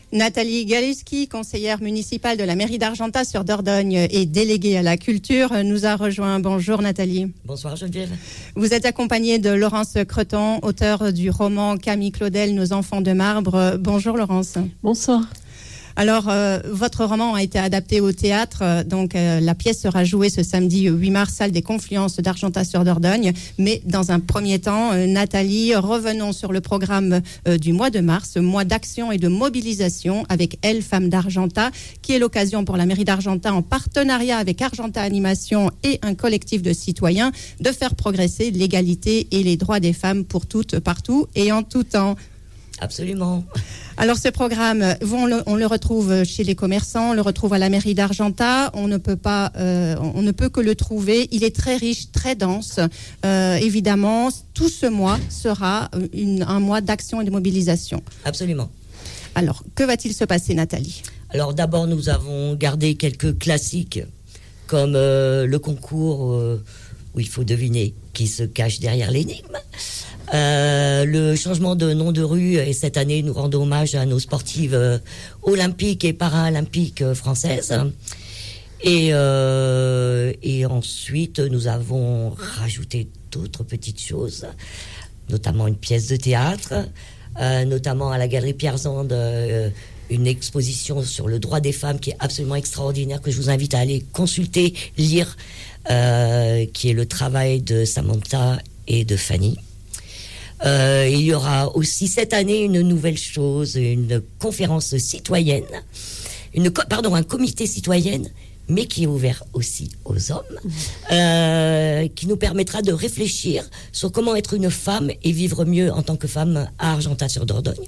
Nathalie Galeski, conseillère municipale de la mairie d'Argentat sur Dordogne et déléguée à la culture, nous a rejoint. Bonjour Nathalie. Bonsoir Geneviève. Vous êtes accompagnée de Laurence Creton, auteure du roman Camille Claudel, Nos enfants de marbre. Bonjour Laurence. Bonsoir. Alors, votre roman a été adapté au théâtre, la pièce sera jouée ce samedi 8 mars, salle des Confluences d'Argentat sur Dordogne. Mais dans un premier temps, Nathalie, revenons sur le programme du mois de mars, mois d'action et de mobilisation avec Elle, Femmes d'Argentat, qui est l'occasion pour la mairie d'Argentat, en partenariat avec Argentat Animation et un collectif de citoyens, de faire progresser l'égalité et les droits des femmes pour toutes, partout et en tout temps. Absolument. Alors ce programme, on le retrouve chez les commerçants, on le retrouve à la mairie d'Argentat. On ne peut que le trouver. Il est très riche, très dense. Évidemment, tout ce mois sera un mois d'action et de mobilisation. Absolument. Alors, que va-t-il se passer, Nathalie ? Alors d'abord, nous avons gardé quelques classiques, comme le concours où il faut deviner qui se cache derrière l'énigme. Le changement de nom de rue, et cette année nous rendons hommage à nos sportives olympiques et paralympiques françaises. Et ensuite nous avons rajouté d'autres petites choses, notamment une pièce de théâtre, notamment à la Galerie Pierre Zand, une exposition sur le droit des femmes qui est absolument extraordinaire, que je vous invite à aller consulter, lire, qui est le travail de Samantha et de Fanny. Il y aura aussi cette année une nouvelle chose, une conférence citoyenne, un comité citoyen, mais qui est ouvert aussi aux hommes, qui nous permettra de réfléchir sur comment être une femme et vivre mieux en tant que femme à Argentat sur Dordogne.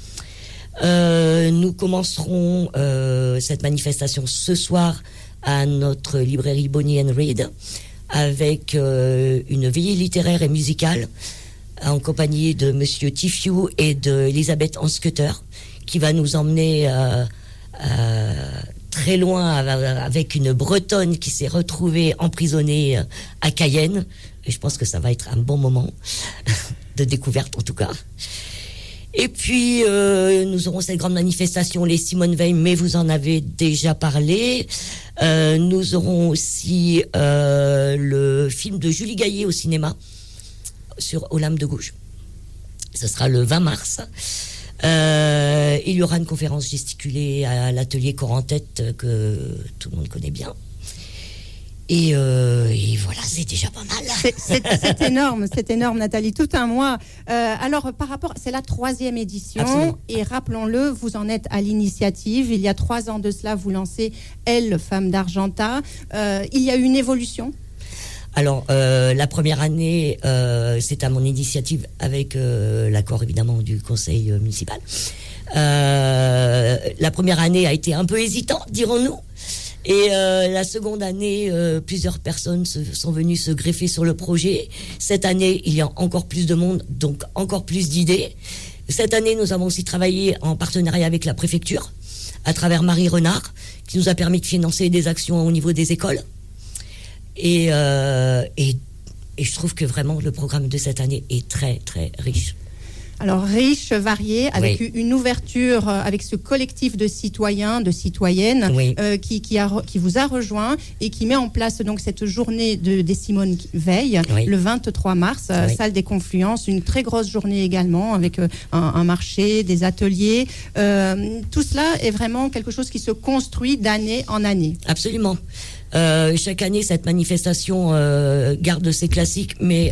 Nous commencerons cette manifestation ce soir à notre librairie Bonnie & Reed avec une veillée littéraire et musicale en compagnie de Monsieur Tifiou et de Elisabeth Hanscutter, qui va nous emmener très loin avec une Bretonne qui s'est retrouvée emprisonnée à Cayenne. Et je pense que ça va être un bon moment de découverte en tout cas. Et puis nous aurons cette grande manifestation, les Simone Veil, mais vous en avez déjà parlé. Nous aurons aussi le film de Julie Gaillet au cinéma, sur Aux lames de gauche. Ce sera le 20 mars. Il y aura une conférence gesticulée à l'atelier Corps en tête que tout le monde connaît bien. Et voilà, c'est déjà pas mal. C'est énorme, Nathalie. Tout un mois. Alors, c'est la 3e édition. Absolument. Et rappelons-le, vous en êtes à l'initiative. Il y a 3 ans de cela, vous lancez Elle, Femmes d'Argentat. Il y a eu une évolution. Alors, la première année, c'est à mon initiative avec l'accord évidemment du conseil municipal. La première année a été un peu hésitante, dirons-nous. Et la seconde année, plusieurs personnes sont venues se greffer sur le projet. Cette année, il y a encore plus de monde, donc encore plus d'idées. Cette année, nous avons aussi travaillé en partenariat avec la préfecture, à travers Marie Renard, qui nous a permis de financer des actions au niveau des écoles. Et je trouve que vraiment le programme de cette année est très très riche. Alors riche, varié, avec Oui. une ouverture, avec ce collectif de citoyens, de citoyennes, Oui. qui vous a rejoint et qui met en place donc cette journée des Simone Veil, Oui. le 23 mars, Oui. salle des Confluences, une très grosse journée également avec un marché, des ateliers. Tout cela est vraiment quelque chose qui se construit d'année en année. Absolument. Chaque année, cette manifestation garde ses classiques, mais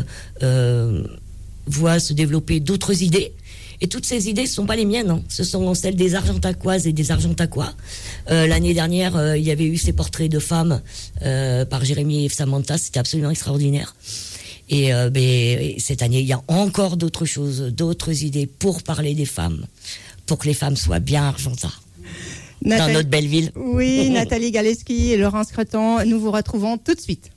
voit se développer d'autres idées. Et toutes ces idées ne sont pas les miennes, hein. Ce sont celles des Argentacoises et des Argentacois. L'année dernière, il y avait eu ces portraits de femmes par Jérémy et Samantha. C'était absolument extraordinaire. Et cette année, il y a encore d'autres choses, d'autres idées pour parler des femmes, pour que les femmes soient bien à Argentat. Dans notre belle ville. Oui, Nathalie Galeski et Laurence Creton, nous vous retrouvons tout de suite.